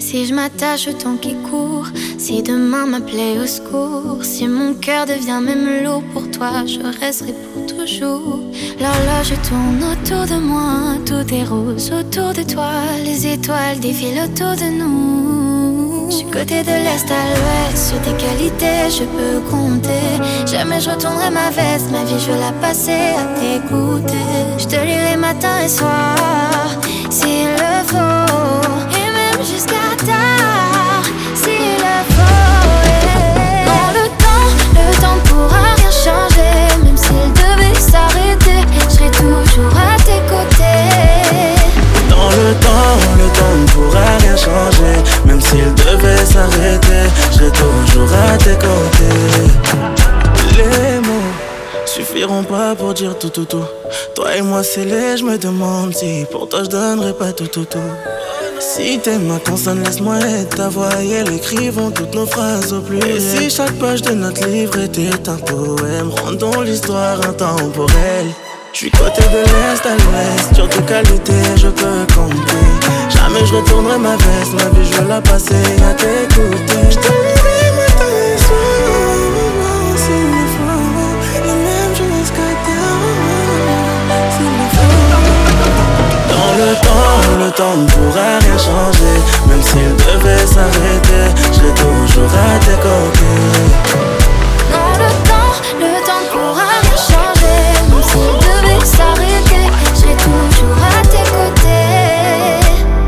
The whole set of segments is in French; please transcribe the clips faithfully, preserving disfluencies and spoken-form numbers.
Si je m'attache au temps qui court, si demain m'appelait au secours, si mon cœur devient même lourd pour toi, je resterai pour toujours. L'horloge tourne autour de moi, tout est rose autour de toi, les étoiles défilent autour de nous. Je suis côté de l'est à l'ouest, sur tes qualités je peux compter. Jamais je retournerai ma veste, ma vie je veux la passer à t'écouter. Je te lirai matin et soir, s'il le faut, et même jusqu'à tard, s'il le faut, yeah. Dans le temps, le temps ne pourra rien changer. Même s'il devait s'arrêter, je serai toujours à tes côtés. Dans le temps, le temps ne pourra rien changer. Même s'il devait s'arrêter, je serai toujours à tes côtés. Les mots suffiront pas pour dire tout tout tout. Toi et moi c'est les, je me demande si pour toi je donnerais pas tout tout tout. Si t'aimes ma consonne, laisse-moi être ta voix et elle écrivons toutes nos phrases au pluriel. Et si chaque page de notre livre était un poème, rendons l'histoire intemporelle. J'suis côté de l'est à l'ouest, sur tes qualités je peux compter. Jamais je retournerai ma veste, ma vie je veux la passer à t'écouter. J'te lirai matin et soir, s'il le faut, et même jusqu'à terre, s'il le faut. Dans le temps, le temps ne pourra rien changer. Même s'il devait s'arrêter, je serai toujours à tes côtés. Dans le temps, le temps ne pourra rien changer. Même s'il devait s'arrêter, je serai toujours à tes côtés.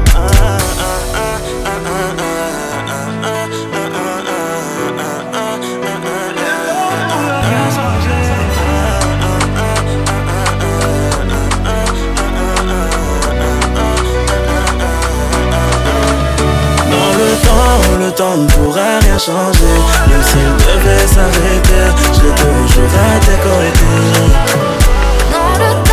Le temps ne pourra rien changer. Même s'il devait s'arrêter, je serai toujours à tes côtés. Dans le temps